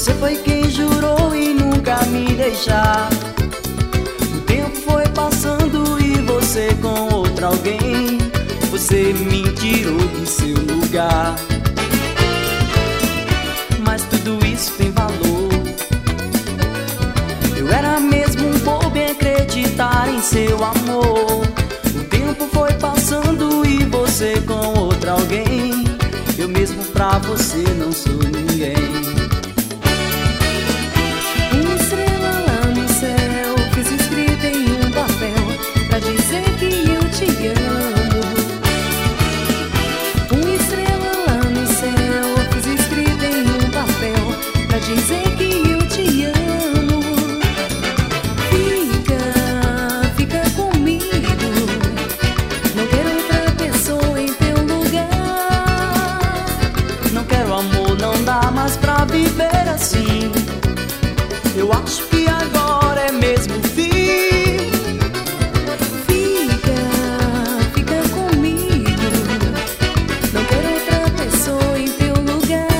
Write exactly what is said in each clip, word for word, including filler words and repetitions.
Você foi quem jurou e nunca me deixar. O tempo foi passando e você com outro alguém, você me tirou do seu lugar. Mas tudo isso tem valor. Eu era mesmo um bobo em acreditar em seu amor. O tempo foi passando e você com outro alguém, eu mesmo pra você não sou ninguém. Uma estrela lá no céu fiz escrita em um papel pra dizer que eu te amo. Uma estrela lá no céu fiz escrita em um papel pra dizer que eu te amo. Fica, fica comigo, não quero outra pessoa em teu lugar. Não quero amor, não dá mais pra viver assim. Eu acho que agora é mesmo o fim. Fica, fica comigo, não quero outra pessoa em teu lugar.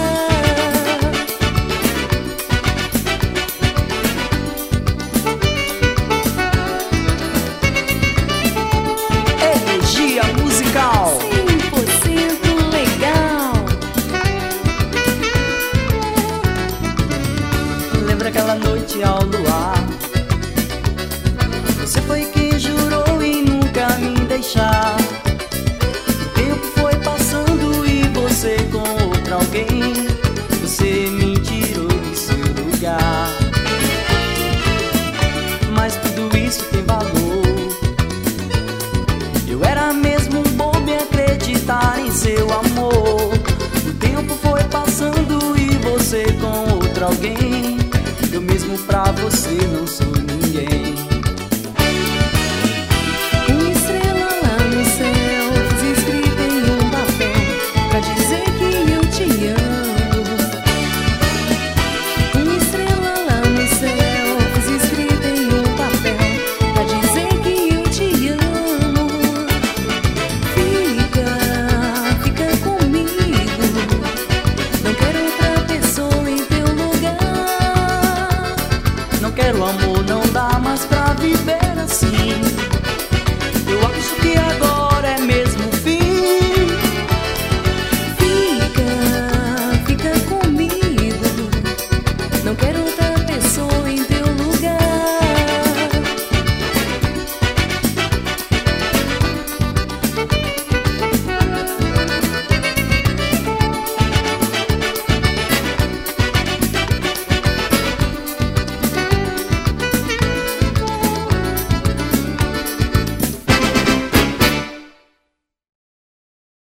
Energia musical. cem por cento legal. Lembra aquela noite ao luar? Você foi quem jurou e nunca me deixar. O tempo foi passando e você com outro alguém, você me tirou do seu lugar. Mas tudo isso tem valor. Eu era mesmo um bobo em acreditar em seu amor. O tempo foi passando e você com outro alguém, eu mesmo pra você não sou ninguém.